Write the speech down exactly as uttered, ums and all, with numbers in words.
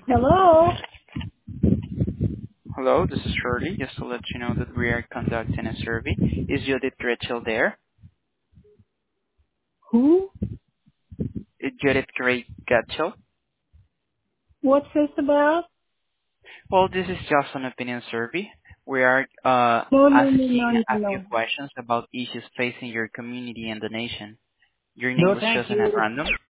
Hello? Hello, this is Shirley. Just to let you know that we are conducting a survey. Is Judith Rachel there? Who? Is Judith Great Gatchel? What's this about? Well, this is just an opinion survey. We are uh, No, no, no, asking no, a no, few no. questions about issues facing your community and the nation. Your name No, was thank chosen at you. random.